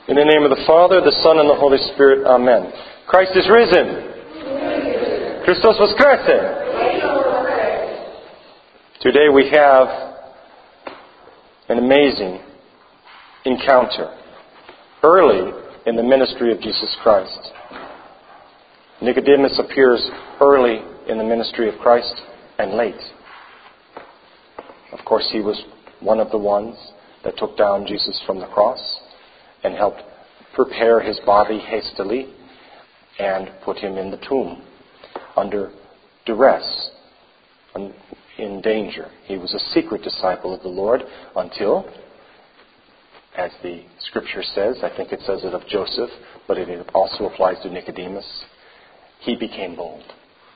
In the name of the Father, the Son, and the Holy Spirit. Amen. Christ is risen. Christos voskreσε. Today we have an amazing encounter early in the ministry of Jesus Christ. Nicodemus appears early in the ministry of Christ and late. Of course, he was one of the ones that took down Jesus from the cross and helped prepare his body hastily and put him in the tomb under duress, in danger. He was a secret disciple of the Lord until, as the scripture says, I think it says it of Joseph, but it also applies to Nicodemus, he became bold.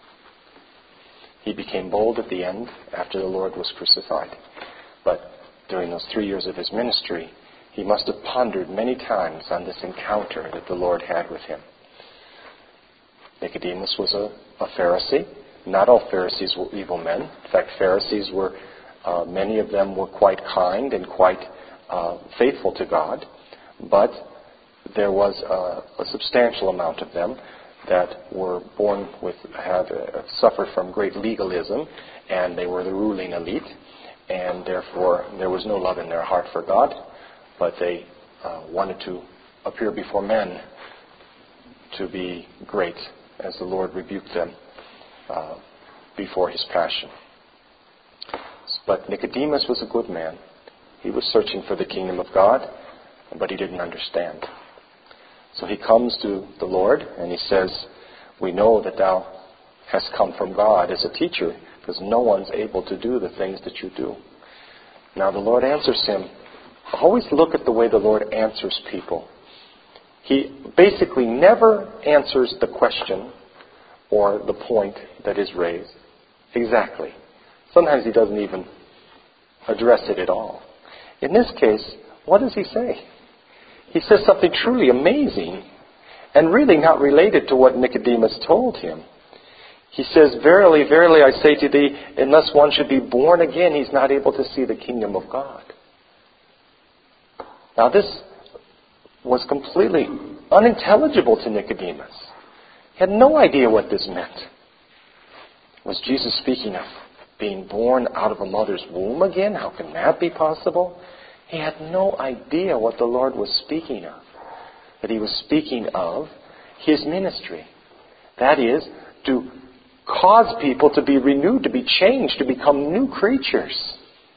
He became bold at the end after the Lord was crucified. But during those 3 years of his ministry, he must have pondered many times on this encounter that the Lord had with him. Nicodemus was a Pharisee. Not all Pharisees were evil men. In fact, Pharisees were, many of them were quite kind and quite faithful to God. But there was a substantial amount of them that were born with, suffered from great legalism, and they were the ruling elite, and therefore there was no love in their heart for God, but they wanted to appear before men to be great, as the Lord rebuked them before his passion. But Nicodemus was a good man. He was searching for the kingdom of God, but he didn't understand. So he comes to the Lord and he says, "We know that thou hast come from God as a teacher, because no one's able to do the things that you do." Now the Lord answers him. Always look at the way the Lord answers people. He basically never answers the question or the point that is raised exactly. Sometimes he doesn't even address it at all. In this case, what does he say? He says something truly amazing and really not related to what Nicodemus told him. He says, "Verily, verily, I say to thee, unless one should be born again, he's not able to see the kingdom of God." Now this was completely unintelligible to Nicodemus. He had no idea what this meant. Was Jesus speaking of being born out of a mother's womb again? How can that be possible? He had no idea what the Lord was speaking of. That he was speaking of his ministry. That is, to cause people to be renewed, to be changed, to become new creatures.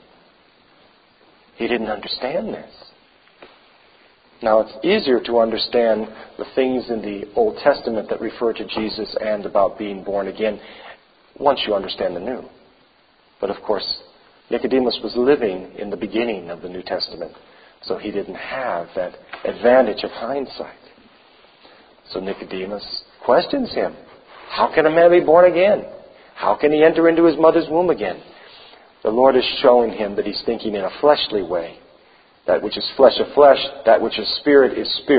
He didn't understand this. Now, it's easier to understand the things in the Old Testament that refer to Jesus and about being born again once you understand the New. But of course, Nicodemus was living in the beginning of the New Testament, so he didn't have that advantage of hindsight. So Nicodemus questions him. How can a man be born again? How can he enter into his mother's womb again? The Lord is showing him that he's thinking in a fleshly way. That which is flesh of flesh, that which is spirit.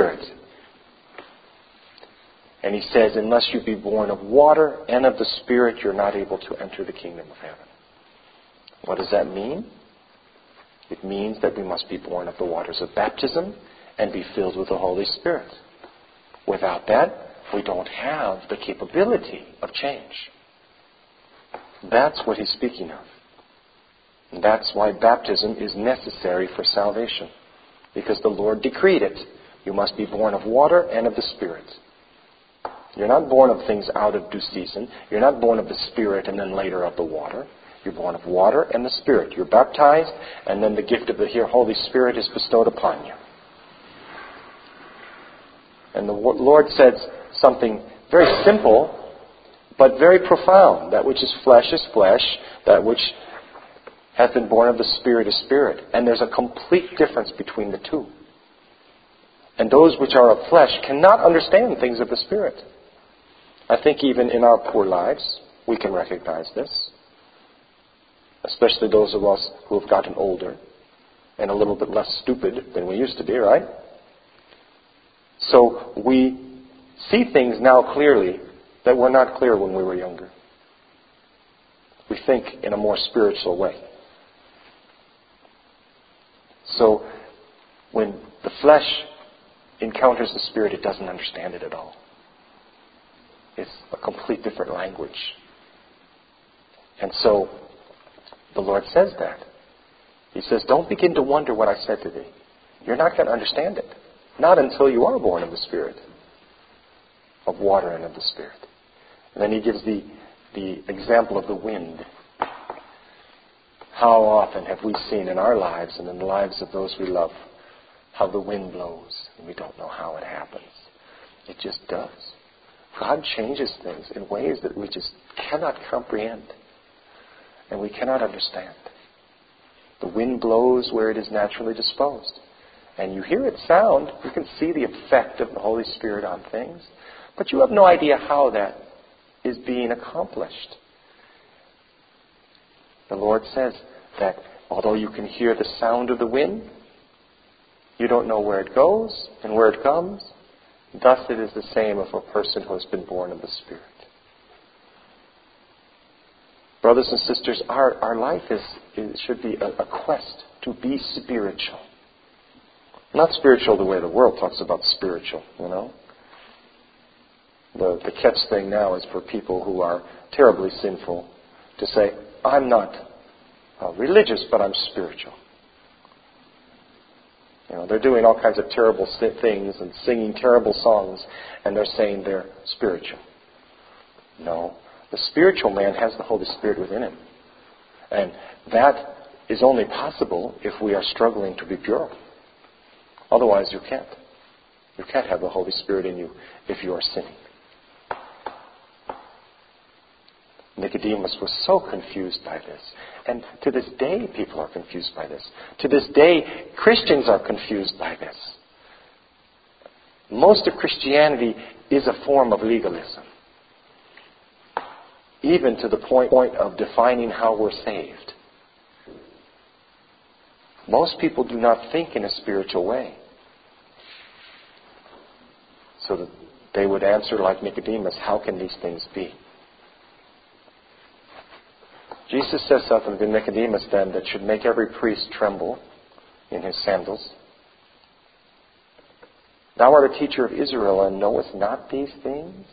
And he says, unless you be born of water and of the Spirit, you're not able to enter the kingdom of heaven. What does that mean? It means that we must be born of the waters of baptism and be filled with the Holy Spirit. Without that, we don't have the capability of change. That's what he's speaking of. And that's why baptism is necessary for salvation. Because the Lord decreed it. You must be born of water and of the Spirit. You're not born of things out of due season. You're not born of the Spirit and then later of the water. You're born of water and the Spirit. You're baptized, and then the gift of the Holy Spirit is bestowed upon you. And the Lord said something very simple, but very profound. That which is flesh, that which hath been born of the Spirit is spirit. And there's a complete difference between the two. And those which are of flesh cannot understand things of the Spirit. I think even in our poor lives, we can recognize this. Especially those of us who have gotten older and a little bit less stupid than we used to be, right? So we see things now clearly that were not clear when we were younger. We think in a more spiritual way. So when the flesh encounters the Spirit, it doesn't understand it at all. It's a complete different language. And so the Lord says that. He says, don't begin to wonder what I said to thee. You're not going to understand it. Not until you are born of the Spirit, of water and of the Spirit. And then he gives the example of the wind. How often have we seen in our lives and in the lives of those we love how the wind blows and we don't know how it happens. It just does. God changes things in ways that we just cannot comprehend and we cannot understand. The wind blows where it is naturally disposed. And you hear it sound, you can see the effect of the Holy Spirit on things, but you have no idea how that is being accomplished. The Lord says that although you can hear the sound of the wind, you don't know where it goes and where it comes. Thus it is the same of a person who has been born of the Spirit. Brothers and sisters, our life should be a quest to be spiritual. Not spiritual the way the world talks about spiritual, you know. The catch thing now is for people who are terribly sinful to say, I'm not religious, but I'm spiritual. You know, they're doing all kinds of terrible things and singing terrible songs, and they're saying they're spiritual. No, the spiritual man has the Holy Spirit within him. And that is only possible if we are struggling to be pure. Otherwise, you can't. You can't have the Holy Spirit in you if you are sinning. Nicodemus was so confused by this. And to this day, people are confused by this. To this day, Christians are confused by this. Most of Christianity is a form of legalism. Even to the point of defining how we're saved. Most people do not think in a spiritual way. So that they would answer like Nicodemus, how can these things be? Jesus says something to Nicodemus then that should make every priest tremble in his sandals. Thou art a teacher of Israel and knowest not these things?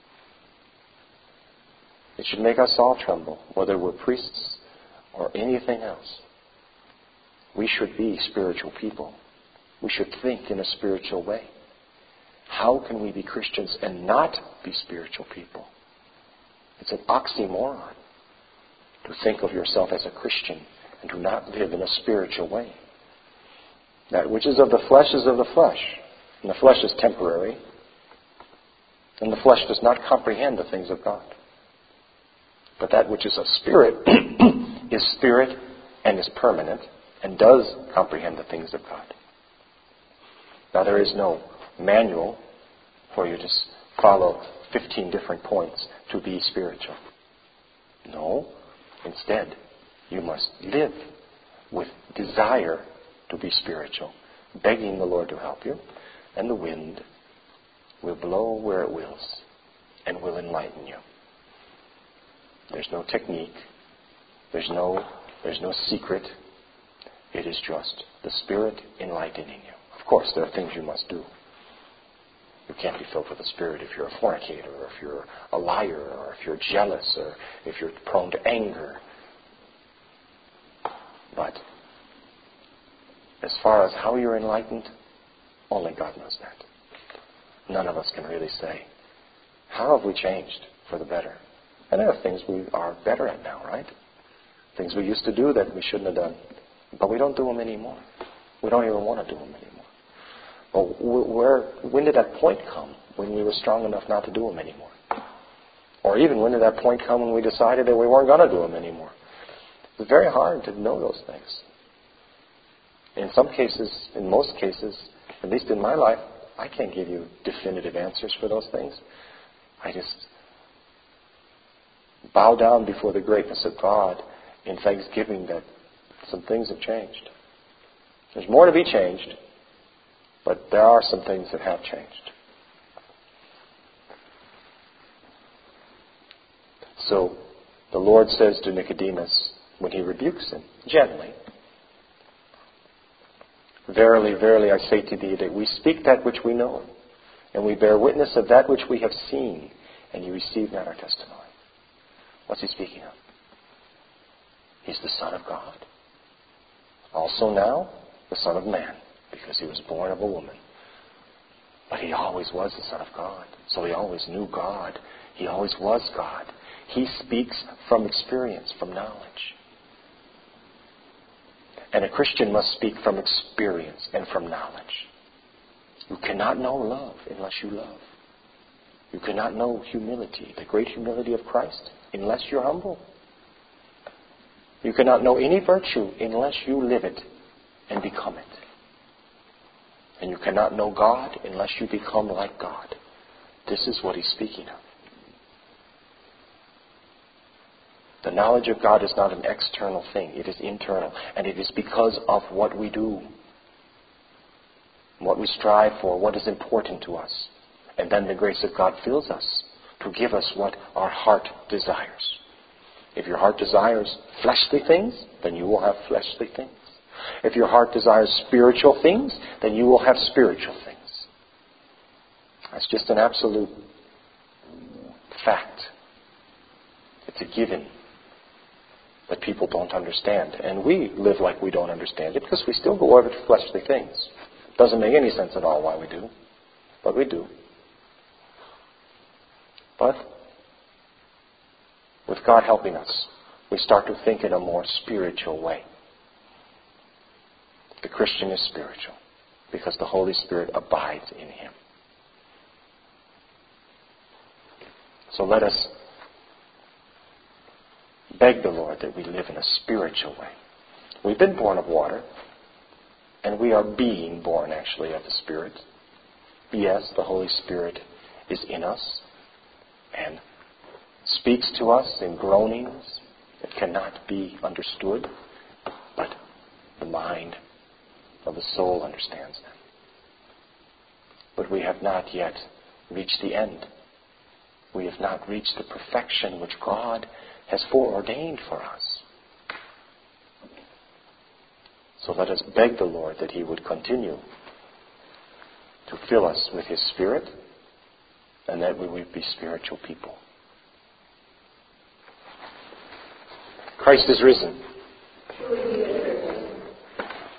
It should make us all tremble, whether we're priests or anything else. We should be spiritual people. We should think in a spiritual way. How can we be Christians and not be spiritual people? It's an oxymoron to think of yourself as a Christian and to not live in a spiritual way. That which is of the flesh is of the flesh. And the flesh is temporary. And the flesh does not comprehend the things of God. But that which is of spirit is spirit and is permanent and does comprehend the things of God. Now there is no manual for you to follow 15 different points to be spiritual. No. Instead, you must live with desire to be spiritual, begging the Lord to help you, and the wind will blow where it wills and will enlighten you. There's no technique. There's no secret. It is just the Spirit enlightening you. Of course, there are things you must do. You can't be filled with the Spirit if you're a fornicator, or if you're a liar, or if you're jealous, or if you're prone to anger. But as far as how you're enlightened, only God knows that. None of us can really say, how have we changed for the better? And there are things we are better at now, right? Things we used to do that we shouldn't have done. But we don't do them anymore. We don't even want to do them anymore. Well, when did that point come when we were strong enough not to do them anymore? Or even when did that point come when we decided that we weren't going to do them anymore? It's very hard to know those things. In some cases, in most cases, at least in my life, I can't give you definitive answers for those things. I just bow down before the greatness of God in thanksgiving that some things have changed. There's more to be changed, but there are some things that have changed. So the Lord says to Nicodemus, when he rebukes him, gently, Verily, verily, I say to thee, that we speak that which we know, and we bear witness of that which we have seen, and you receive not our testimony. What's he speaking of? He's the Son of God. Also now, the Son of Man, because he was born of a woman. But he always was the Son of God. So he always knew God. He always was God. He speaks from experience, from knowledge. And a Christian must speak from experience and from knowledge. You cannot know love unless you love. You cannot know humility, the great humility of Christ, unless you're humble. You cannot know any virtue unless you live it and become it. And you cannot know God unless you become like God. This is what he's speaking of. The knowledge of God is not an external thing. It is internal. And it is because of what we do, what we strive for, what is important to us. And then the grace of God fills us to give us what our heart desires. If your heart desires fleshly things, then you will have fleshly things. If your heart desires spiritual things, then you will have spiritual things. That's just an absolute fact. It's a given that people don't understand. And we live like we don't understand it because we still go over to fleshly things. Doesn't make any sense at all why we do. But we do. But with God helping us, we start to think in a more spiritual way. The Christian is spiritual because the Holy Spirit abides in him. So let us beg the Lord that we live in a spiritual way. We've been born of water, and we are being born actually of the Spirit. Yes, the Holy Spirit is in us and speaks to us in groanings that cannot be understood, but the mind of the soul understands them. But we have not yet reached the end. We have not reached the perfection which God has foreordained for us. So let us beg the Lord that he would continue to fill us with his Spirit and that we would be spiritual people. Christ is risen.